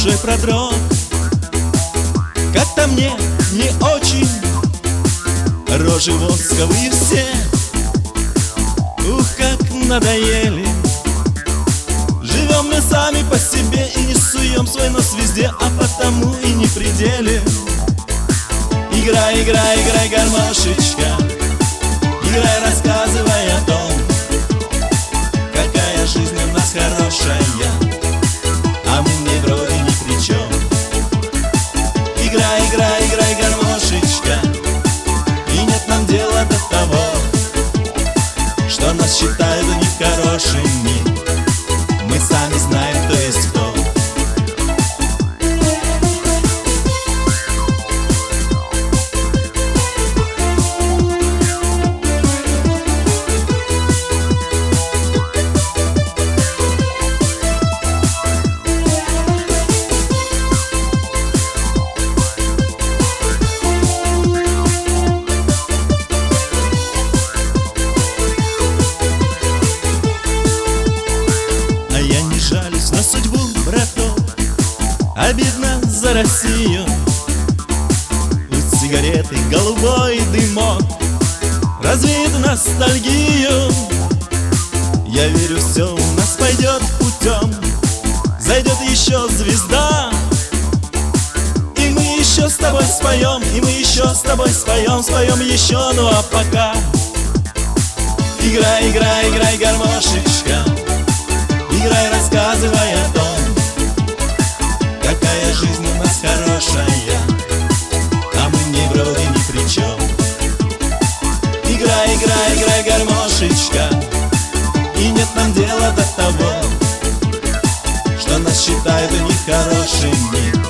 душой продрог. Как-то мне не очень, рожи восковые все. Ух, как надоели. Живем мы сами по себе и не суем свой нос везде, а потому и не при деле. Играй, играй, играй, гармошечка, играй, рассказывай о том, какая жизнь у нас хорошая, а мы в ней вроде ни при чем. Играй, играй, играй, гармошечка, и нет нам дела до того, что нас считают у них хорошими. Мы сами знаем, кто есть кто. На судьбу братов, обидно за Россию. Пусть сигареты, голубой дымок развеет ностальгию. Я верю, все у нас пойдет путем, зайдет еще звезда, и мы еще с тобой споем, и мы еще с тобой споем, споем еще. Ну а пока играй, играй, играй, гармошечка, играй, рассказывай о том, какая жизнь у нас хорошая, а мы в ней вроде ни при чем. Играй, играй, играй, гармошечка, и нет нам дела до того, что нас считают у них хорошими.